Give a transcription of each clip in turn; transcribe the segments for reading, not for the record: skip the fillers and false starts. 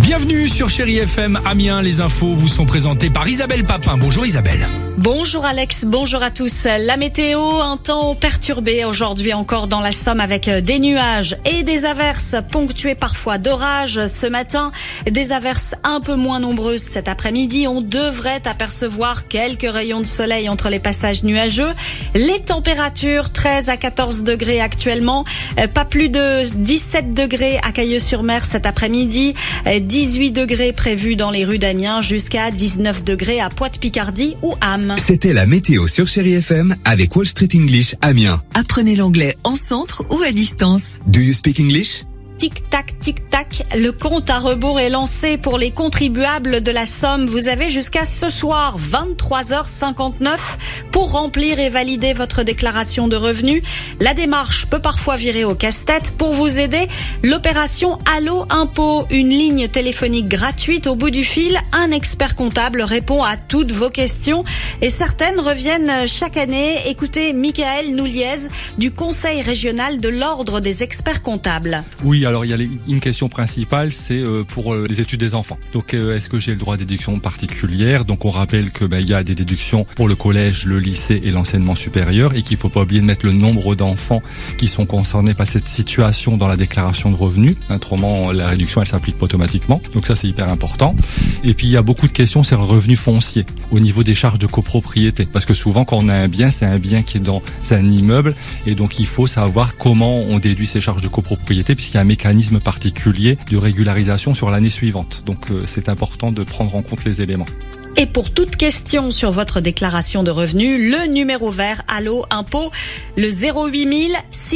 Bienvenue sur Chérie FM Amiens. Les infos vous sont présentées par Isabelle Papin. Bonjour Isabelle. Bonjour Alex, bonjour à tous. La météo, un temps perturbé aujourd'hui encore dans la Somme avec des nuages et des averses ponctuées parfois d'orages ce matin. Des averses un peu moins nombreuses cet après-midi. On devrait apercevoir quelques rayons de soleil entre les passages nuageux. Les températures 13 à 14 degrés actuellement. Pas plus de 17 degrés à Cailleux-sur-Mer cet après-midi. 18 degrés prévus dans les rues d'Amiens jusqu'à 19 degrés à Poix-de-Picardie ou Ham. C'était la météo sur Chérie FM avec Wall Street English Amiens. Apprenez l'anglais en centre ou à distance. Do you speak English? Tic-tac, tic-tac, le compte à rebours est lancé pour les contribuables de la Somme. Vous avez jusqu'à ce soir, 23h59, pour remplir et valider votre déclaration de revenus. La démarche peut parfois virer au casse-tête. Pour vous aider, l'opération Allo Impôt, une ligne téléphonique gratuite au bout du fil. Un expert comptable répond à toutes vos questions et certaines reviennent chaque année. Écoutez Michael Nouliez du Conseil régional de l'Ordre des experts comptables. Oui, alors il y a une question principale, c'est pour les études des enfants. Donc est-ce que j'ai le droit à déduction particulière? Donc on rappelle que il y a des déductions pour le collège, le lycée et l'enseignement supérieur et qu'il faut pas oublier de mettre le nombre d'enfants qui sont concernés par cette situation dans la déclaration de revenus. Autrement, la réduction elle s'applique pas automatiquement. Donc ça c'est hyper important. Et puis il y a beaucoup de questions sur le revenu foncier au niveau des charges de copropriété, parce que souvent quand on a un bien, c'est un bien qui est dans un immeuble et donc il faut savoir comment on déduit ces charges de copropriété puisqu'il y a un mécanisme particulier de régularisation sur l'année suivante. Donc c'est important de prendre en compte les éléments. Et pour toute question sur votre déclaration de revenus, le numéro vert Allo Impôt, le 08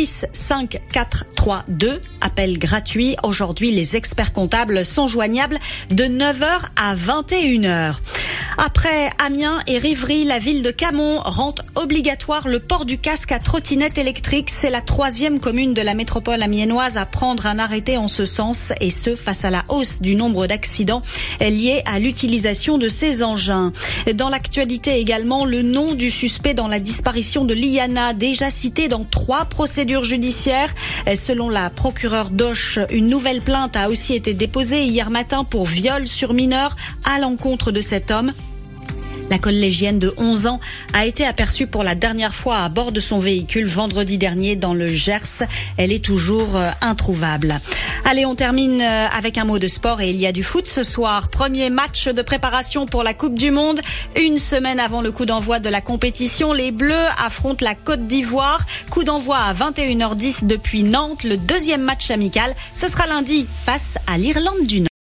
65432, appel gratuit. Aujourd'hui, les experts comptables sont joignables de 9h à 21h. Après Amiens et Rivry, la ville de Camon rend obligatoire le port du casque à trottinette électrique. C'est la 3e commune de la métropole amiénoise à prendre un arrêté en ce sens, et ce face à la hausse du nombre d'accidents liés à l'utilisation de ces engins. Dans l'actualité également, le nom du suspect dans la disparition de Liana, déjà cité dans 3 procédures judiciaires. Selon la procureure d'Auch, une nouvelle plainte a aussi été déposée hier matin pour viol sur mineur à l'encontre de cet homme. La collégienne de 11 ans a été aperçue pour la dernière fois à bord de son véhicule vendredi dernier dans le Gers. Elle est toujours introuvable. Allez, on termine avec un mot de sport et il y a du foot ce soir. Premier match de préparation pour la Coupe du Monde. Une semaine avant le coup d'envoi de la compétition, les Bleus affrontent la Côte d'Ivoire. Coup d'envoi à 21h10 depuis Nantes. Le 2e match amical, ce sera lundi face à l'Irlande du Nord.